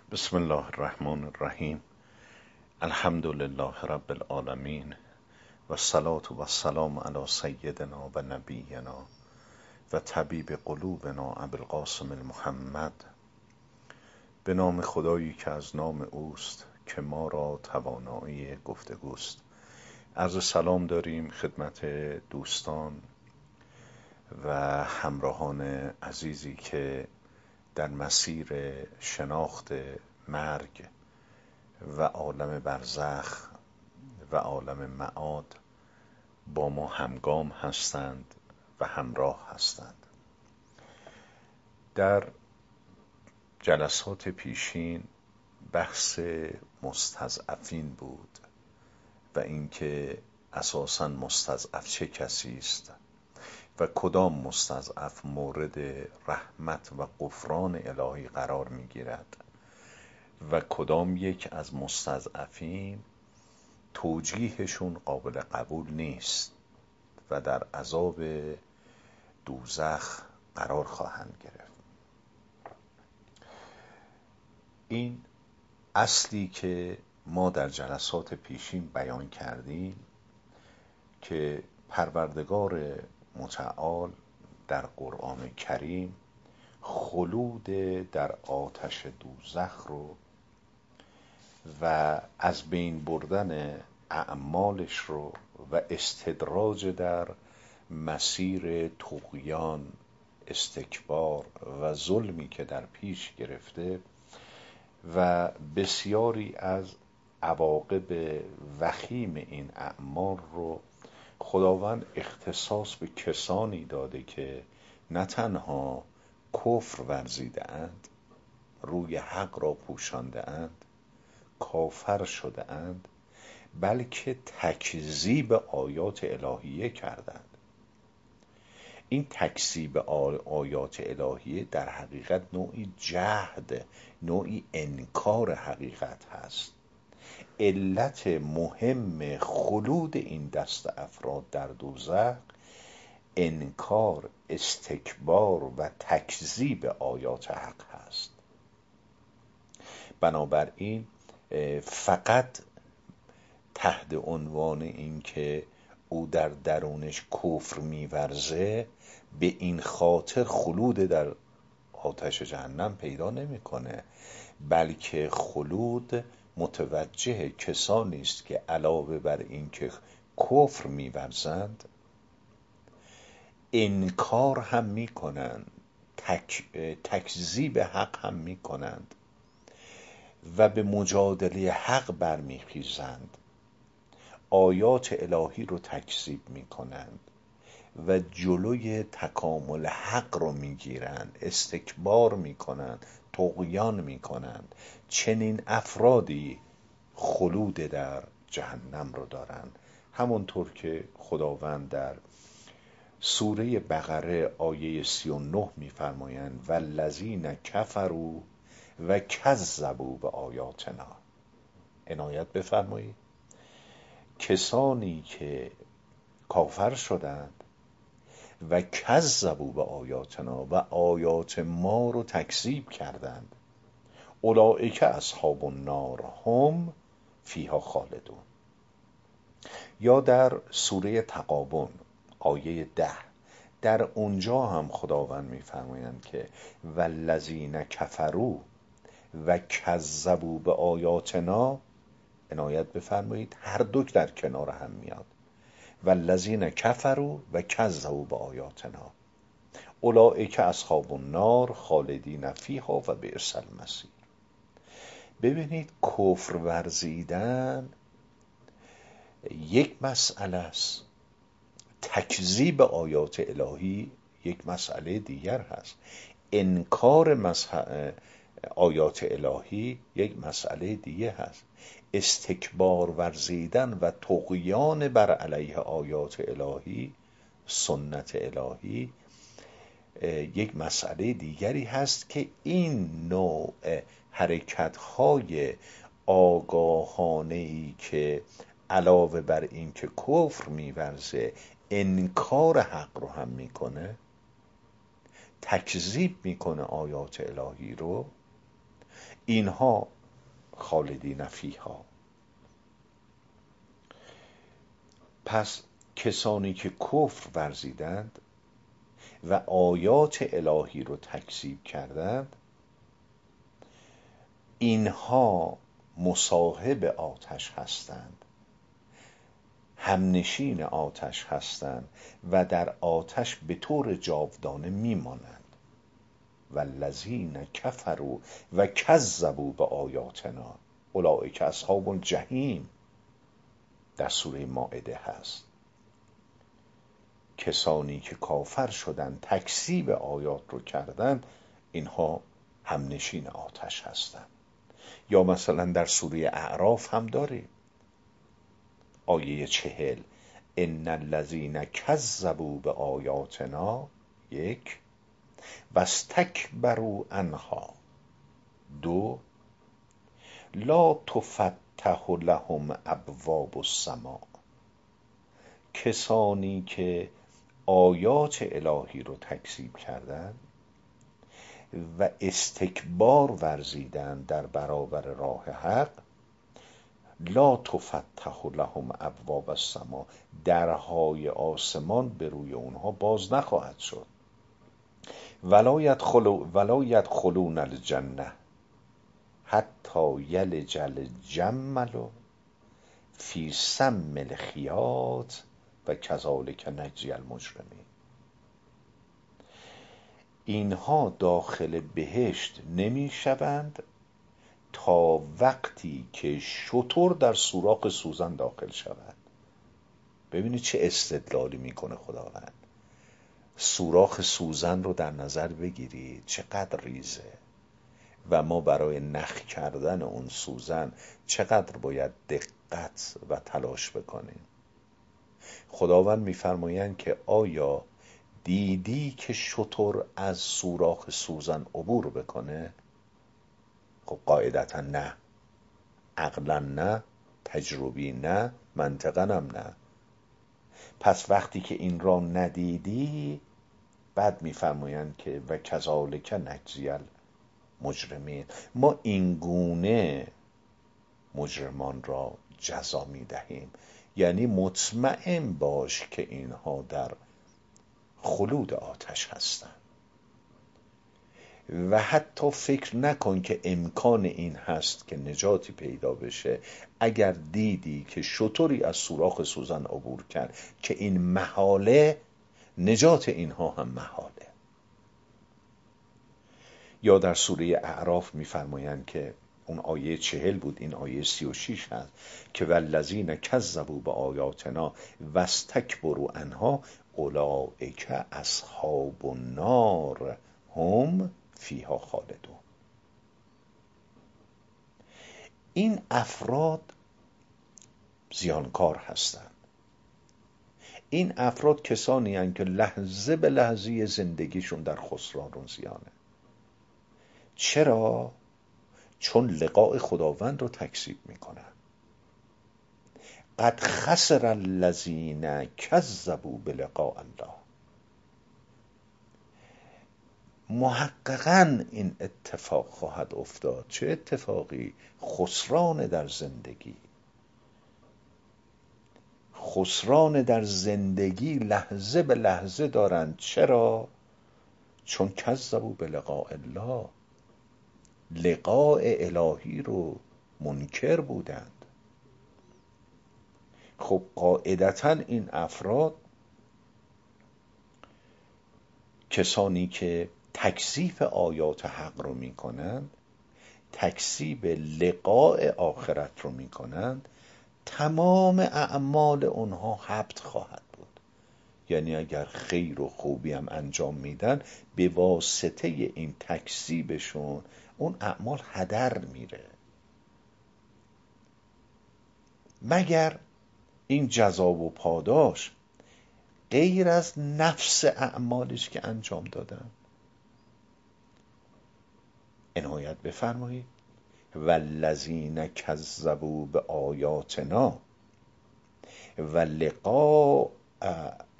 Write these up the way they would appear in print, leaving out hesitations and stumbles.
بسم الله الرحمن الرحیم. الحمد لله رب العالمین و الصلاة و السلام علی سیدنا و نبینا و طبیب قلوبنا ابوالقاسم المحمد. به نام خدایی که از نام اوست که ما را توانایی گفتگوست. عرض سلام داریم خدمت دوستان و همراهان عزیزی که در مسیر شناخت مرگ و عالم برزخ و عالم معاد با ما همگام هستند و همراه هستند. در جلسات پیشین بحث مستضعفین بود و اینکه اساساً مستضعف چه کسی است و کدام مستضعف مورد رحمت و غفران الهی قرار می‌گیرد و کدام یک از مستضعفین توجیهشون قابل قبول نیست و در عذاب دوزخ قرار خواهند گرفت. این اصلی که ما در جلسات پیشین بیان کردیم که پروردگار متعال در قرآن کریم خلود در آتش دوزخ رو و از بین بردن اعمالش رو و استدراج در مسیر طغیان، استکبار و ظلمی که در پیش گرفته و بسیاری از عواقب وخیم این اعمال رو خداوند اختصاص به کسانی داده که نه تنها کفر ورزیده اند، روی حق را پوشانده اند، کافر شده اند، بلکه تکذیب آیات الهیه کردند. این تکذیب آیات الهیه در حقیقت نوعی جهد، نوعی انکار حقیقت هست. علت مهم خلود این دست افراد در دوزخ انکار، استکبار و تکذیب آیات حق هست. بنابراین فقط تحت عنوان این که او در درونش کفر می‌ورزه به این خاطر خلود در آتش جهنم پیدا نمی‌کنه، بلکه خلود متوجه کسانی است که علاوه بر این که کفر می‌ورزند انکار هم می‌کنند، تکذیب حق هم می‌کنند و به مجادله حق برمیخیزند، آیات الهی رو تکذیب میکنند و جلوی تکامل حق رو میگیرند، استکبار میکنند، طغیان میکنند. چنین افرادی خلود در جهنم رو دارند. همونطور که خداوند در سوره بقره آیه 39 میفرمایند والذین کفروا و کذبوا به آیاتنا. عنایت بفرمایید کسانی که کافر شدند و کذبوا به آیاتنا و آیات ما رو تکذیب کردند، اولئک اصحاب النار هم فیها خالدون. یا در سوره تغابن آیه 10 در اونجا هم خداوند میفرمایند که والذین کفروا و کذبوا به آیاتنا. عنایت بفرمایید هر دو در کنار هم میاد. والذین کفروا و کذبوا به آیاتنا اولئک اصحاب النار خالدین فیها و بئس المصیر. ببینید کفر ورزیدن یک مسئله است، تکذیب آیات الهی یک مسئله دیگر هست، انکار آیات الهی یک مسئله دیگه هست، استکبار ورزیدن و طغیان بر علیه آیات الهی، سنت الهی یک مسئله دیگری هست که این نوع حرکت‌های آگاهانه‌ای که علاوه بر این که کفر می‌ورزه انکار حق رو هم میکنه، تکذیب میکنه آیات الهی رو، اینها خالدین فیها. پس کسانی که کفر ورزیدند و آیات الهی رو تکذیب کردند، اینها مصاحب آتش هستند، همنشین آتش هستند و در آتش به طور جاودانه میمانند. والذین کفروا و کذبوا بآیاتنا اولئک اصحاب الجحیم، در سوره مائده هست. کسانی که کافر شدند، تکذیب آیات رو کردند، اینها همنشین آتش هستند. یا مثلا در سوره اعراف هم داریم، آیه 40 ان الذین کذبوا بآیاتنا 1 و استکبروا عنها 2 لا تفتح لهم ابواب السماء. کسانی که آیات الهی رو تکذیب کردند و استکبار ورزیدند در برابر راه حق، لا تفتح لهم ابواب السماء، درهای آسمان به روی اونها باز نخواهد شد. ولا یدخلون الجنه حتی یلج الجمل فی سم الخیاط و کذالک نجزی المجرمین. اینها داخل بهشت نمی شوند تا وقتی که شتر در سوراخ سوزن داخل شود. ببینید چه استدلالی میکنه خداوند. سوراخ سوزن رو در نظر بگیرید چقدر ریزه و ما برای نخ کردن اون سوزن چقدر باید دقت و تلاش بکنیم. خداوند میفرمایند که آیا دیدی که شتر از سوراخ سوزن عبور بکنه؟ خب قاعدتا نه، عقلا نه، تجربی نه، منطقا هم نه. پس وقتی که این را ندیدی، بعد میفرمایند که و کذالک نجزی المجرمین، ما این گونه مجرمان را جزا میدهیم. یعنی مطمئن باش که اینها در خلود آتش هستند و حتی فکر نکن که امکان این هست که نجاتی پیدا بشه اگر دیدی که شتری از سوراخ سوزن عبور کرد، که این محاله، نجات اینها هم محاله. یا در سوره اعراف میفرمایند که اون آیه 40 بود، این آیه 36 هست که والذین کذبوا بآیاتنا و استکبروا عنها اولئک اصحاب النار هم فیها خالدون. این افراد زیانکار هستند. این افراد کسانی هستند که لحظه به لحظه زندگیشون در خسران و زیانه. چرا؟ چون لقاء خداوند رو تکذیب میکنن. قد خسر الذین کذبوا بلقاء الله. محققاً این اتفاق خواهد افتاد. چه اتفاقی؟ خسران در زندگی. خسران در زندگی لحظه به لحظه دارند. چرا؟ چون کذبوا بلقاء الله، لقاء الهی رو منکر بودند. خب قاعدتاً این افراد، کسانی که تکذیب آیات حق رو میکنند، تکذیب لقاء آخرت رو میکنند، تمام اعمال اونها حبط خواهد بود. یعنی اگر خیر و خوبی هم انجام میدن، به واسطه این تکذیبشون اون اعمال هدر میره، مگر این جزا و پاداش غیر از نفس اعمالش که انجام دادن. عنایت بفرمایید والذین کذبوا بآیاتنا و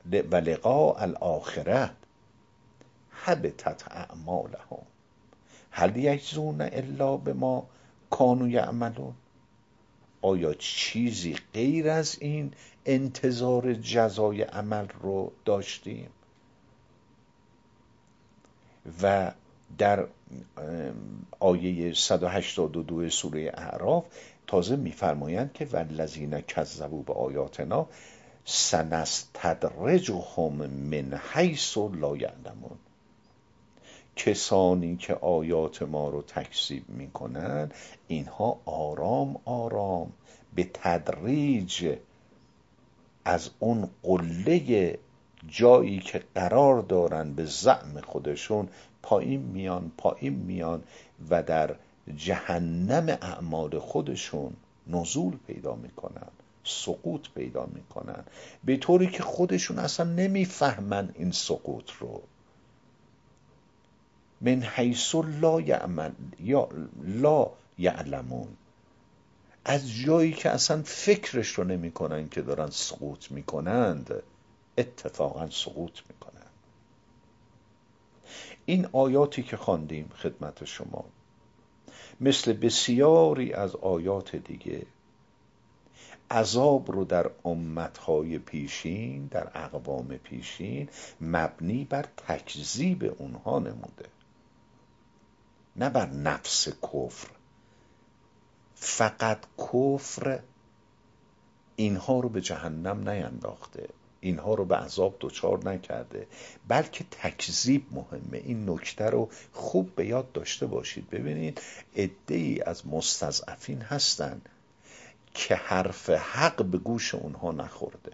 لقاء الاخره حبطت اعمالهم هل یجزون الا بما کانوا یعملون؟ آیا چیزی غیر از این انتظار جزای عمل رو داشتیم؟ و در آیه 182 سوره اعراف تازه می‌فرمایند که والذین کذبوا بآیاتنا سنستدرجهم من حیث لا یعلمون. کسانی که آیات ما رو تکذیب میکنن اینها آرام آرام به تدریج از اون قله جایی که قرار دارن به زعم خودشون پایین میان و در جهنم اعمال خودشون نزول پیدا میکنن، سقوط پیدا میکنن، به طوری که خودشون اصلا نمیفهمن این سقوط رو. من حیث لا یعلمون، از جایی که اصلا فکرش رو نمیکنن که دارن سقوط میکنند، اتفاقا سقوط میکنن. این آیاتی که خواندیم خدمت شما مثل بسیاری از آیات دیگه عذاب رو در امتهای پیشین، در اقوام پیشین مبنی بر تکذیب اونها نموده، نه بر نفس کفر. فقط کفر اینها رو به جهنم نینداخته، اینها رو به عذاب دچار نکرده، بلکه تکذیب مهمه. این نکته رو خوب به یاد داشته باشید. ببینید عده‌ای از مستضعفین هستن که حرف حق به گوش اونها نخورده،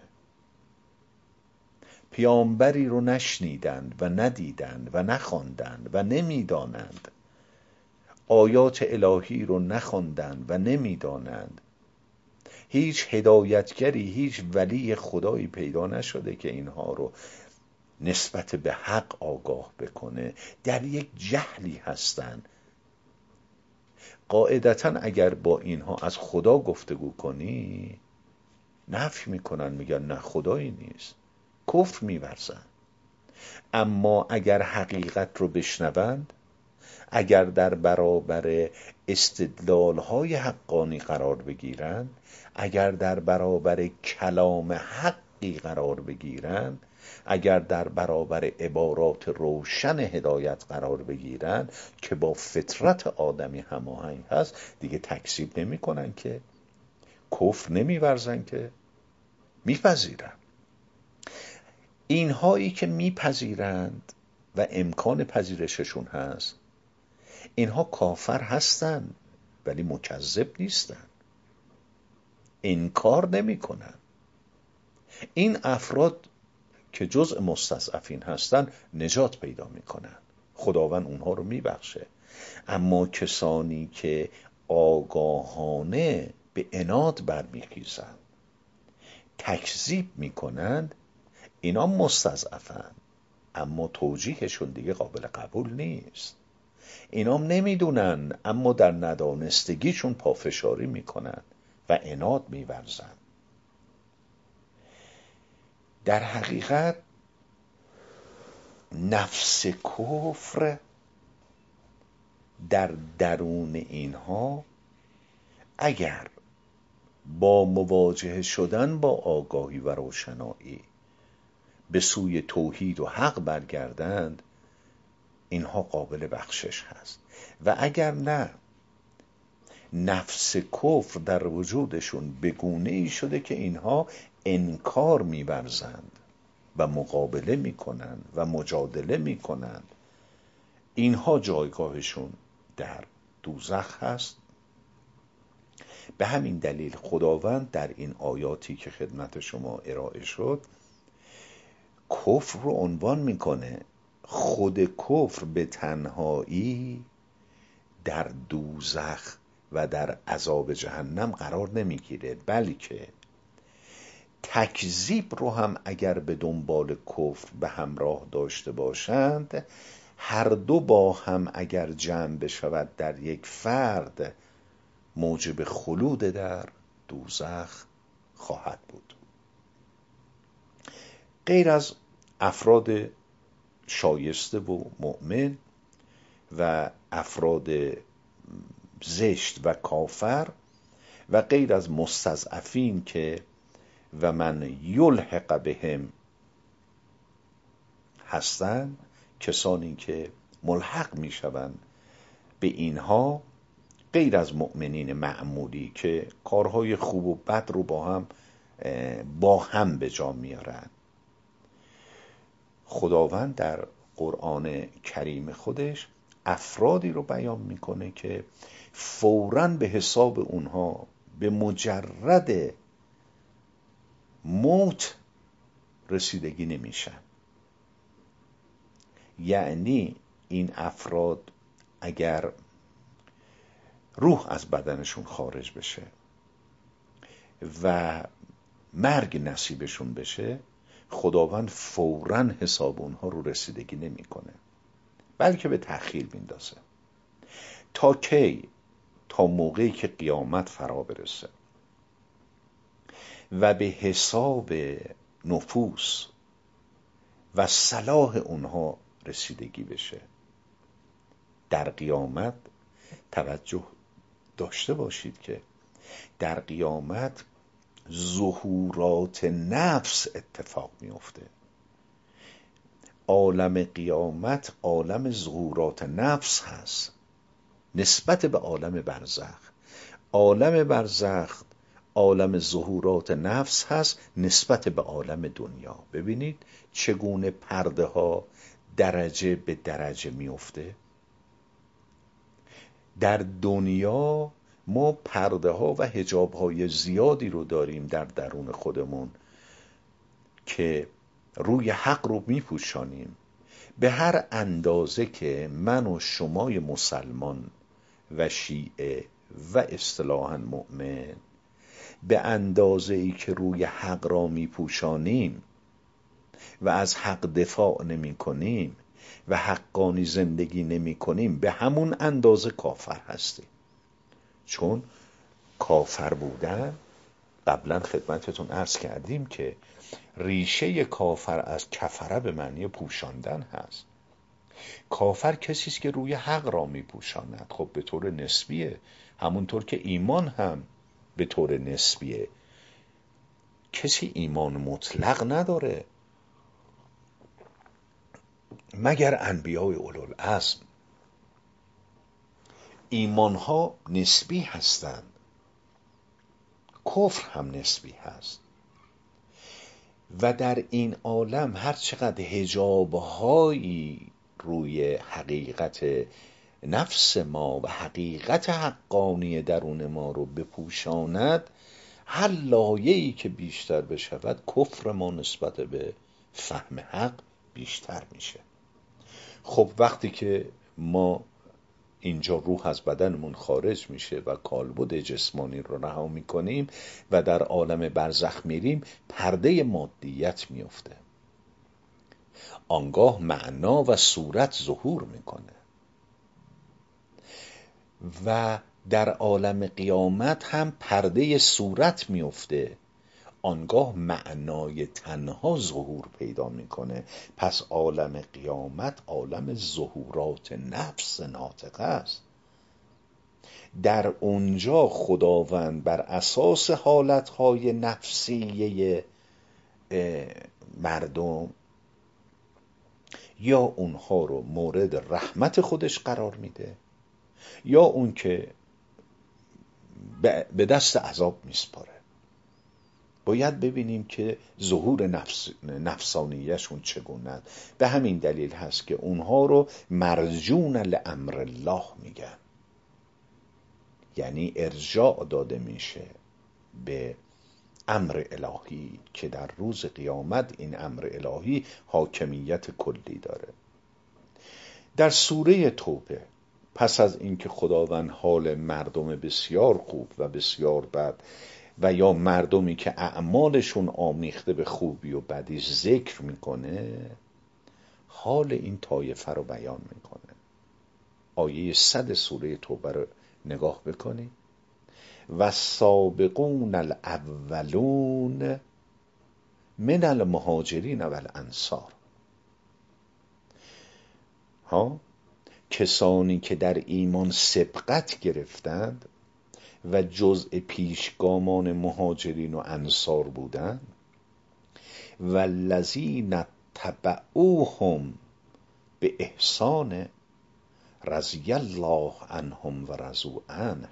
پیامبری رو نشنیدند و ندیدند و نخواندند و نمیدانند، آیات الهی رو نخواندند و نمیدانند، هیچ هدایتگری، هیچ ولی خدایی پیدا نشده که اینها رو نسبت به حق آگاه بکنه. در یک جهلی هستن. قاعدتا اگر با اینها از خدا گفتگو کنی نفی میکنن، میگن نه خدایی نیست، کفر میورزن. اما اگر حقیقت رو بشنوند، اگر در برابر استدلال‌های حقانی قرار بگیرن، اگر در برابر کلام حقی قرار بگیرن، اگر در برابر عبارات روشن هدایت قرار بگیرن که با فطرت آدمی هماهنگ هست، دیگه تکذیب نمی کنن، که کفر نمی ورزن، که میپذیرن. اینهایی که میپذیرند و امکان پذیرششون هست، اینها کافر هستن ولی مکذب نیستن، انکار نمی کنن. این افراد که جزء مستضعفین هستن نجات پیدا می کنن، خداوند اونها رو می بخشه. اما کسانی که آگاهانه به عناد برمیخیزن، تکذیب می کنند، اینا مستضعفن اما توجیهشون دیگه قابل قبول نیست. اینام نمیدونن اما در ندانستگیشون پافشاری میکنن و عناد میورزن. در حقیقت نفس کفر در درون اینها اگر با مواجهه شدن با آگاهی و روشنایی به سوی توحید و حق برگردند، اینها قابل بخشش هست. و اگر نه، نفس کفر در وجودشون به گونه‌ای شده که اینها انکار می‌ورزند و مقابله می‌کنند و مجادله می‌کنند، اینها جایگاهشون در دوزخ هست. به همین دلیل خداوند در این آیاتی که خدمت شما ارائه شد کفر رو عنوان می‌کنه. خود کفر به تنهایی در دوزخ و در عذاب جهنم قرار نمیگیره، بلکه تکذیب رو هم اگر به دنبال کفر به همراه داشته باشند، هر دو با هم اگر جمع بشود در یک فرد، موجب خلود در دوزخ خواهد بود. غیر از افراد شایسته و مؤمن، و افراد زشت و کافر و غیر از مستضعفین که و من یلحق بهم هستند، کسانی که ملحق می شوند به اینها، غیر از مؤمنین معمولی که کارهای خوب و بد رو با هم به جا میارن. خداوند در قرآن کریم خودش افرادی رو بیان میکنه که فوراً به حساب اونها به مجرد موت رسیدگی نمیشن. یعنی این افراد اگر روح از بدنشون خارج بشه و مرگ نصیبشون بشه، خداوند فوراً حساب اونها رو رسیدگی نمیکنه، بلکه به تأخیر میندازه. تا کی؟ تا موقعی که قیامت فرا برسه و به حساب نفوس و صلاح اونها رسیدگی بشه. در قیامت توجه داشته باشید که در قیامت ظهورات نفس اتفاق میفته. عالم قیامت عالم ظهورات نفس هست نسبت به عالم برزخ. عالم برزخ عالم ظهورات نفس هست نسبت به عالم دنیا. ببینید چگونه پرده ها درجه به درجه میفته. در دنیا ما پرده ها و حجاب های زیادی رو داریم در درون خودمون که روی حق رو میپوشانیم. به هر اندازه که من و شمای مسلمان و شیعه و اصطلاحاً مؤمن به اندازه ای که روی حق را میپوشانیم و از حق دفاع نمی کنیم و حقانی زندگی نمی کنیم، به همون اندازه کافر هستیم. چون کافر بودن، قبلا خدمتتون عرض کردیم که ریشه کافر از کفره به معنی پوشاندن هست. کافر کسی است که روی حق را می پوشاند. خب به طور نسبیه، همونطور که ایمان هم به طور نسبیه. کسی ایمان مطلق نداره مگر انبیاء اولوالعزم. ایمانها نسبی هستند، کفر هم نسبی هست و در این عالم هر چقدر حجابهایی روی حقیقت نفس ما و حقیقت حقانی درون ما رو بپوشاند، هر لایه‌ای که بیشتر بشود کفر ما نسبت به فهم حق بیشتر میشه. خب وقتی که ما اینجا روح از بدنمون خارج میشه و کالبد جسمانی رو رها میکنیم و در عالم برزخ میریم، پرده مادیت میفته. آنگاه معنا و صورت ظهور میکنه و در عالم قیامت هم پرده صورت میفته. آنگاه معنای تنها ظهور پیدا میکنه. پس عالم قیامت عالم ظهورات نفس ناطقه است. در اونجا خداوند بر اساس حالتهای نفسیه مردم یا اونها رو مورد رحمت خودش قرار میده یا اون که به دست عذاب میسپاره. باید ببینیم که ظهور نفسانیشون چگونه. به همین دلیل هست که اونها رو مرجون لامر الله میگن، یعنی ارجاع داده میشه به امر الهی که در روز قیامت این امر الهی حاکمیت کلی داره. در سوره توبه پس از اینکه خداوند حال مردم بسیار خوب و بسیار بد و یا مردمی که اعمالشون آمیخته به خوبی و بدی ذکر میکنه، حال این طایفه رو بیان میکنه. آیه 100 سوره توبه رو نگاه بکنید. و سابقون الاولون من المهاجرین و الانصار. کسانی که در ایمان سبقت گرفتند و جزء پیشگامان مهاجرین و انصار بودند، والذین تبعوهم به احسان رضی الله عنهم و رضوا عنه،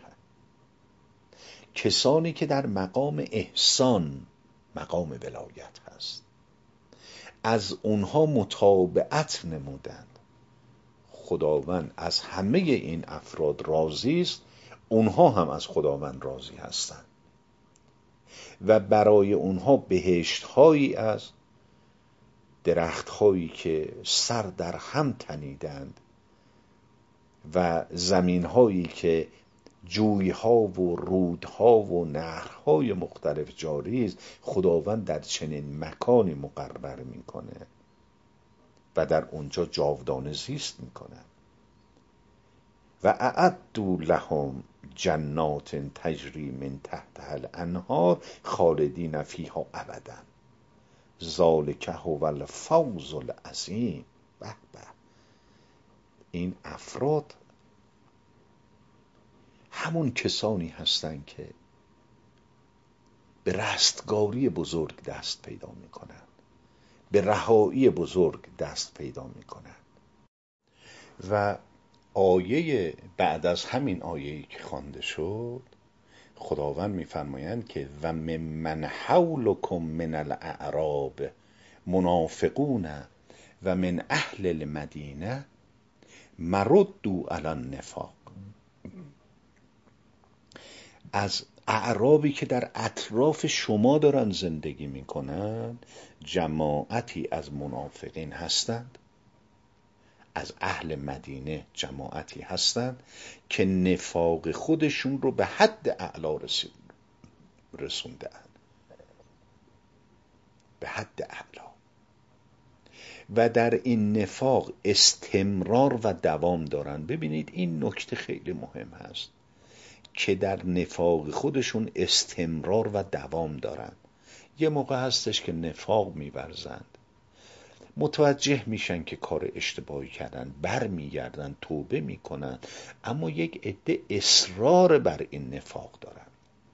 کسانی که در مقام احسان، مقام ولایت هست، از اونها متابعت نمودند، خداوند از همه این افراد راضی است، اونها هم از خداوند راضی هستند و برای اونها بهشت‌هایی از درخت‌هایی که سر در هم تنیدند و زمین‌هایی که جوی‌ها و رودها و نهرهای مختلف جاری است، خداوند در چنین مکانی مقرر میکنه و در اونجا جاودانه زیست میکنه. و اعدوا لهم جنات تجری من تحتها الانهار خالدین فیها ابدا ذلک هو الفوز العظیم. به به، این افراد همون کسانی هستند که به رستگاری بزرگ دست پیدا میکنند، به رهایی بزرگ دست پیدا میکنند. و آیه بعد از همین آیه‌ای که خوانده شد، خداوند میفرمایند که و ممن حولکم من الاعراب منافقون و من اهل المدینه مردوا علی النفاق، از اعرابی که در اطراف شما دارن زندگی میکنن جماعتی از منافقین هستند، از اهل مدینه جماعتی هستند که نفاق خودشون رو به حد اعلا رسونده اند، به حد اعلا، و در این نفاق استمرار و دوام دارن. ببینید این نکته خیلی مهم هست که در نفاق خودشون استمرار و دوام دارن. یه موقع هستش که نفاق می‌ورزند، متوجه میشن که کار اشتباهی کردن، بر میگردن، توبه میکنن، اما یک عده اصرار بر این نفاق دارن.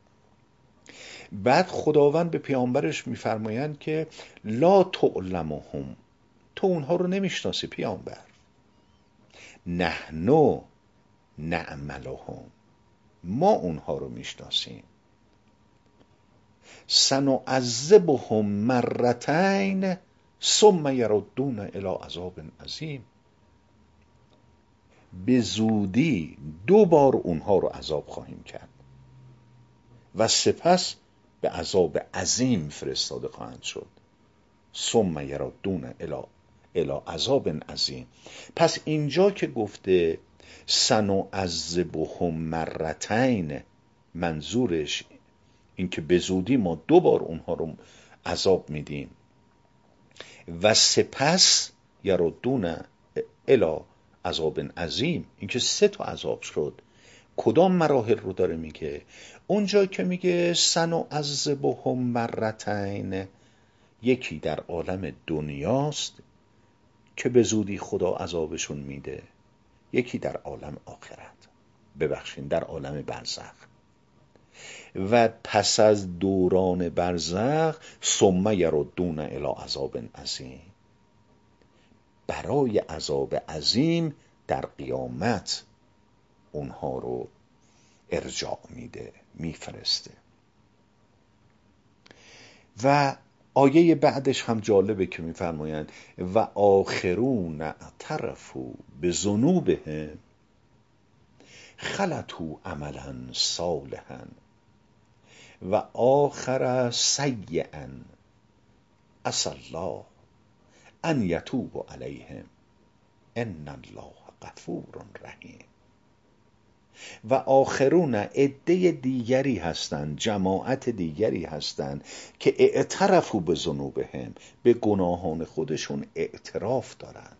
بعد خداوند به پیامبرش میفرمایند که لا تعلمهم، تو اونها رو نمیشناسی پیامبر، نحنو نعملهم، ما اونها رو میشناسیم، سنعذبهم مرتین ثم یردون الی عذاب عظیم، به زودی 2 بار اونها رو عذاب خواهیم کرد و سپس به عذاب عظیم فرستاده خواهند شد. ثم یردون الی عذاب عظیم. پس اینجا که گفته سنعذبهم مرتین، منظورش این که به زودی ما 2 بار اونها رو عذاب میدیم و سپس یردون الی عذاب عظیم، این که 3 تا عذاب شد. کدام مراحل رو داره میگه؟ اونجا که میگه سنعذبهم مرتین، یکی در عالم دنیاست که به زودی خدا عذابشون میده، یکی در عالم آخرت، ببخشید در عالم برزخ، و پس از دوران برزخ ثم یردون الی عذاب عظیم، برای عذاب عظیم در قیامت اونها رو ارجاع میده، میفرسته. و آیه بعدش هم جالبه که میفرمایند و آخرون اعترفوا بذنوبهم خلطوا عملا صالحا و آخر سیئا عسى الله ان یتوب علیهم ان الله غفور رحیم. و آخرون عده دیگری هستند، جماعت دیگری هستند که اعترفوا به ذنوبهم، به گناهان خودشون اعتراف دارند،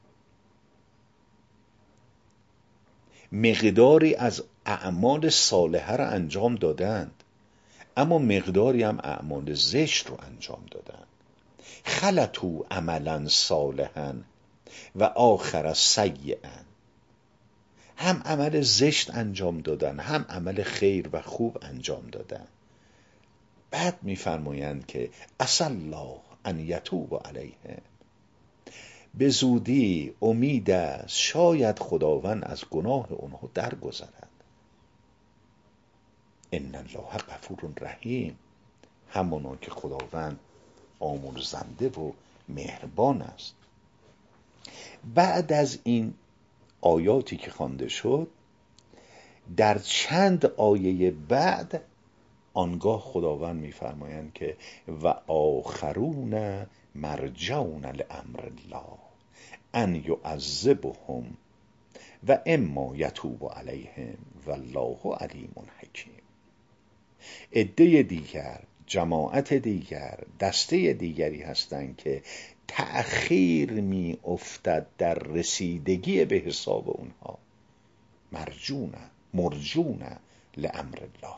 مقداری از اعمال صالحه را انجام دادند اما مقداری هم اعمال زشت رو انجام دادند. خلطوا عملا صالحا و آخر سیئا، هم عمل زشت انجام دادن، هم عمل خیر و خوب انجام دادن. بعد میفرمایند که عسى الله ان یتوب علیهم، به زودی امید است شاید خداوند از گناه اونها درگذرد. ان الله غفور رحیم، همانا که خداوند آمرزنده و مهربان است. بعد از این آیاتی که خوانده شد، در چند آیه بعد آنگاه خداوند میفرمایند که و آخرون مرجون لامر الله ان یعذبهم و اما یتوب علیهم والله علیم حکیم. عده دیگر، جماعت دیگر، دسته دیگری هستند که تأخیر می افتد در رسیدگی به حساب اونها. مرجون لامر الله،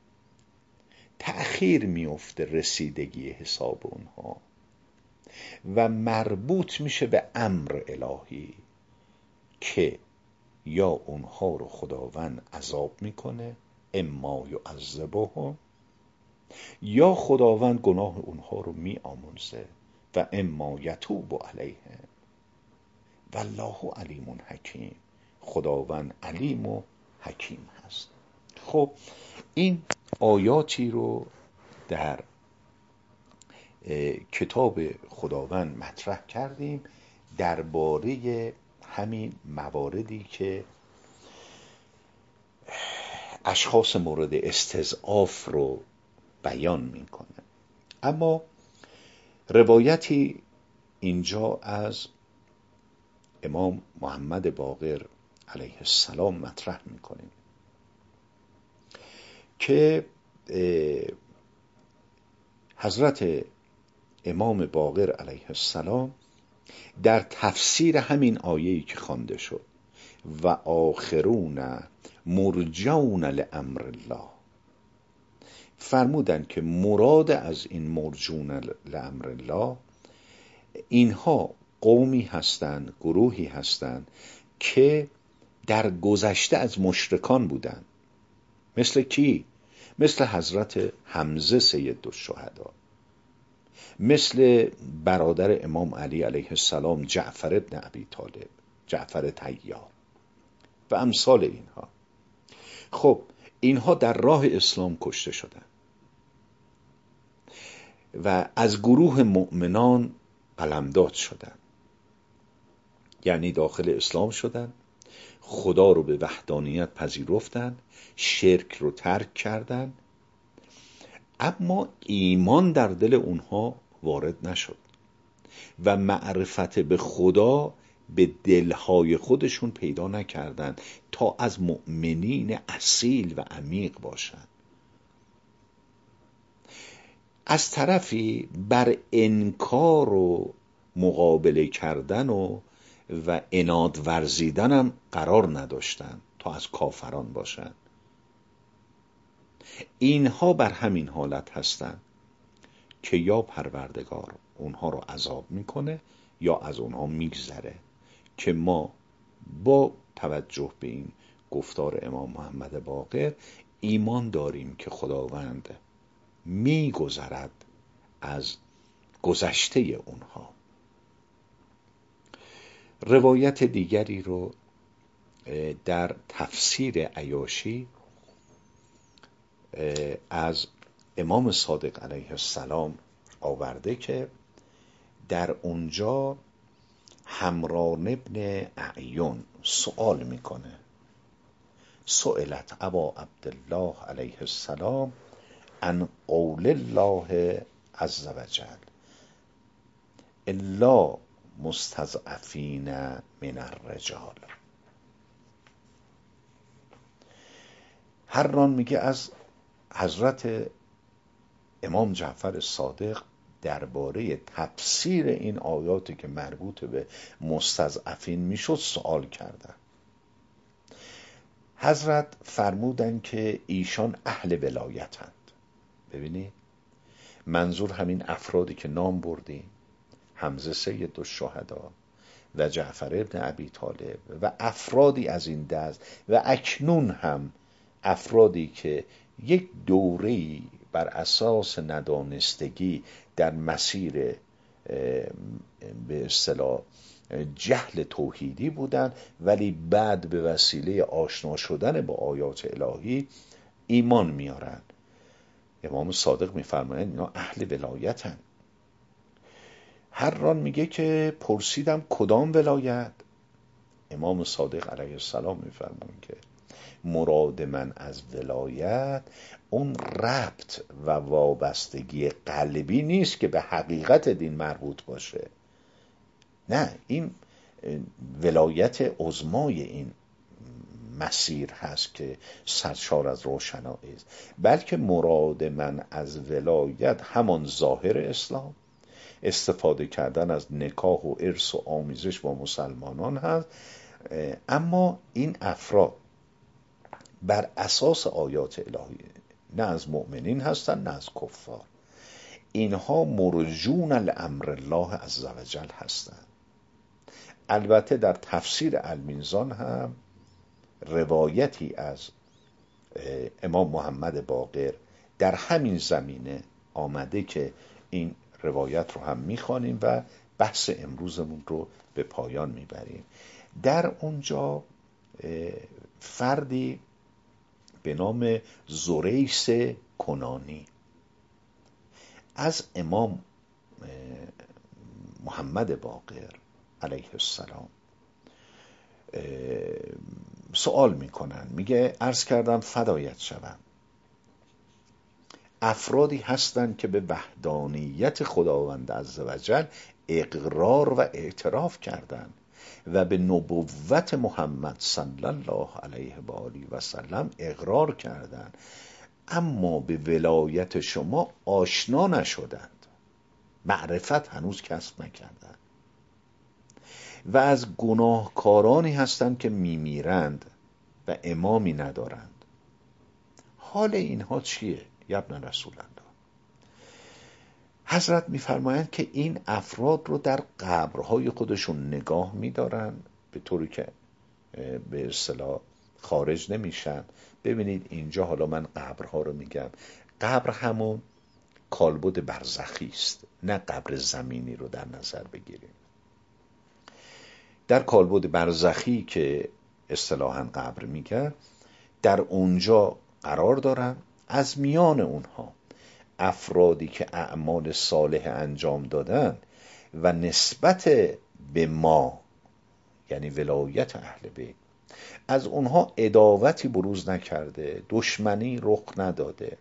تأخیر می افته رسیدگی حساب اونها و مربوط میشه به امر الهی که یا اونها رو خداوند عذاب میکنه، اما یعذبهم، یا خداوند گناه اونها رو میآمرزه و اما یتوب علیهم والله علیم حکیم، خداوند علیم و حکیم هست. خب این آیاتی رو در کتاب خداوند مطرح کردیم درباره همین مواردی که اشخاص مورد استضعاف رو بیان میکنه. اما روایتی اینجا از امام محمد باقر علیه السلام مطرح میکنیم که حضرت امام باقر علیه السلام در تفسیر همین آیه‌ای که خوانده شد و آخرون مرجون لامر الله فرمودند که مراد از این مرجون لامر الله اینها قومی هستند، گروهی هستند که در گذشته از مشرکان بودند. مثل کی؟ مثل حضرت حمزه سید الشهدا، مثل برادر امام علی علیه السلام جعفر ابن ابی طالب، جعفر طیار و امثال اینها. خب اینها در راه اسلام کشته شدند و از گروه مؤمنان قلمداد شدند، یعنی داخل اسلام شدند، خدا رو به وحدانیت پذیرفتند، شرک رو ترک کردند، اما ایمان در دل اونها وارد نشد و معرفت به خدا به دلهای خودشون پیدا نکردند تا از مؤمنین اصیل و عمیق باشند. از طرفی بر انکار و مقابله کردن و عناد ورزیدن هم قرار نداشتند تا از کافران باشند. اینها بر همین حالت هستند که یا پروردگار اونها رو عذاب میکنه یا از اونها میگذره، که ما با توجه به این گفتار امام محمد باقر ایمان داریم که خداوند میگذرد از گذشته اونها. روایت دیگری رو در تفسیر عیاشی از امام صادق علیه السلام آورده که در اونجا حمران ابن اعین سوال میکنه، سئلت ابا عبدالله علیه السلام عن قول الله عز وجل الا مستضعفین من الرجال. حران میگه از حضرت امام جعفر صادق درباره تفسیر این آیاتی که مربوط به مستضعفین میشد سوال کردن. حضرت فرمودن که ایشان اهل ولایتند. ببینید منظور همین افرادی که نام بردیم، حمزه سید الشهدا و جعفر ابن ابی طالب و افرادی از این دست و اکنون هم افرادی که یک دوره‌ای بر اساس ندانستگی در مسیر به اصطلاح جهل توحیدی بودن، ولی بعد به وسیله آشنا شدن با آیات الهی ایمان میارن. امام صادق میفرمایند اینا اهل ولایتن. هر ران میگه که پرسیدم کدام ولایت؟ امام صادق علیه السلام میفرمایند که مراد من از ولایت اون ربط و وابستگی قلبی نیست که به حقیقت دین مربوط باشه، نه، این ولایت عظمای این مسیر هست که سرشار از روشنایی است. بلکه مراد من از ولایت همان ظاهر اسلام، استفاده کردن از نکاح و ارث و آمیزش با مسلمانان هست. اما این افراد بر اساس آیات الهی نه از مؤمنین هستن نه از کفار، اینها مرجون لامر الله عزوجل هستند. البته در تفسیر المیزان هم روایتی از امام محمد باقر در همین زمینه آمده که این روایت رو هم میخوانیم و بحث امروزمون رو به پایان میبریم. در اونجا فردی به نام زریس کنانی از امام محمد باقر علیه السلام سوال میکنن، میگه عرض کردم فدایت شوم، افرادی هستند که به وحدانیت خداوند عزوجل اقرار و اعتراف کردند و به نبوت محمد صلی الله علیه و آله و سلم اقرار کردند، اما به ولایت شما آشنا نشدند، معرفت هنوز کسب نکردند و از گناهکارانی هستند که میمیرند و امامی ندارند. حال اینها چیه یا ابن رسول الله؟ حضرت میفرمایند که این افراد رو در قبرهای خودشون نگاه میدارن به طوری که به اصطلاح خارج نمیشن. ببینید اینجا حالا من قبرها رو میگم، قبر همون کالبد برزخی است، نه قبر زمینی رو در نظر بگیریم. در کالبد برزخی که اصطلاحاً قبر میگن، در اونجا قرار دارن، از میان اونها افرادی که اعمال صالح انجام دادن و نسبت به ما یعنی ولایت اهل بیت از اونها عداوتی بروز نکرده، دشمنی رخ نداده،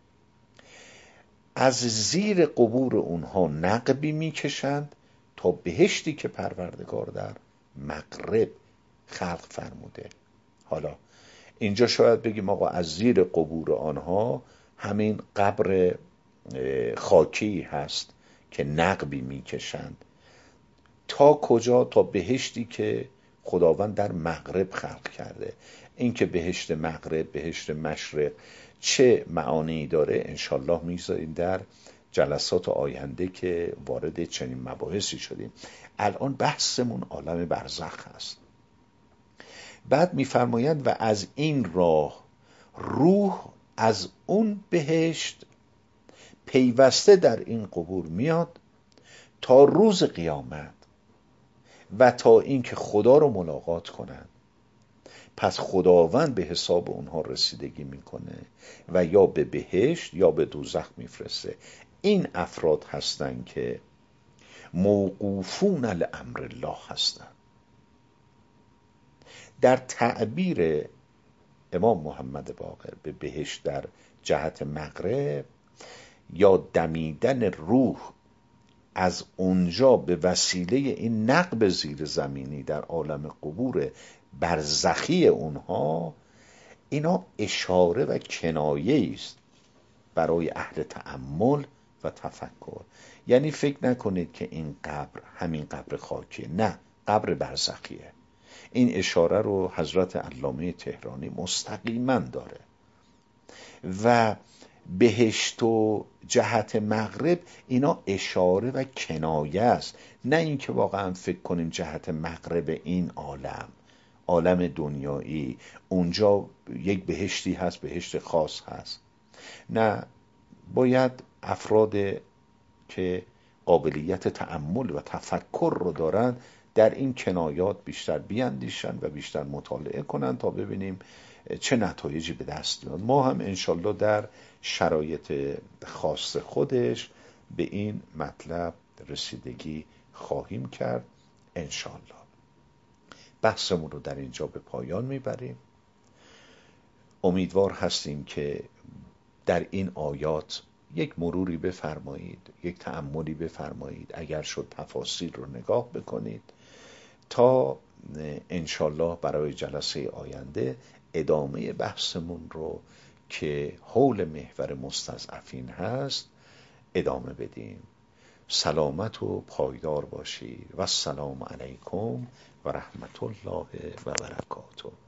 از زیر قبور اونها نقبی میکشند تا بهشتی که پروردگار در مغرب خلق فرموده. حالا اینجا شاید بگیم آقا از زیر قبور آنها همین قبر خاکی هست که نقبی میکشند تا کجا؟ تا بهشتی که خداوند در مغرب خلق کرده. این که بهشت مغرب، بهشت مشرق چه معانی داره انشالله میذاریم در جلسات آینده که وارد چنین مباحثی شدیم. الان بحثمون عالم برزخ هست. بعد میفرمایند و از این راه روح از اون بهشت پیوسته در این قبور میاد تا روز قیامت و تا اینکه خدا رو ملاقات کنن. پس خداوند به حساب اونها رسیدگی میکنه و یا به بهشت یا به دوزخ میفرسته. این افراد هستن که موقوفون لامر الله هستن. در تعبیر امام محمد باقر به بهشت در جهت مغرب یا دمیدن روح از اونجا به وسیله این نقب زیر زمینی در عالم قبور برزخی اونها، اینا اشاره و کنایه است برای اهل تأمل و تفکر. یعنی فکر نکنید که این قبر همین قبر خاکیه، نه، قبر برزخیه. این اشاره رو حضرت علامه تهرانی مستقیما داره و بهشت و جهت مغرب اینا اشاره و کنایه است، نه اینکه واقعا فکر کنیم جهت مغرب این عالم دنیایی اونجا یک بهشتی هست، بهشت خاص هست. نه، باید افراد که قابلیت تأمل و تفکر رو دارن در این کنایات بیشتر بیاندیشن و بیشتر مطالعه کنن تا ببینیم چه نتایجی به دست میاد. ما هم انشالله در شرایط خاص خودش به این مطلب رسیدگی خواهیم کرد انشالله. بحثمون رو در اینجا به پایان میبریم. امیدوار هستیم که در این آیات یک مروری بفرمایید، یک تأملی بفرمایید، اگر شد تفاصیل رو نگاه بکنید تا انشالله برای جلسه آینده ادامه بحثمون رو که حول محور مستضعفین هست ادامه بدیم. سلامت و پایدار باشید و السلام علیکم و رحمت الله و برکاته.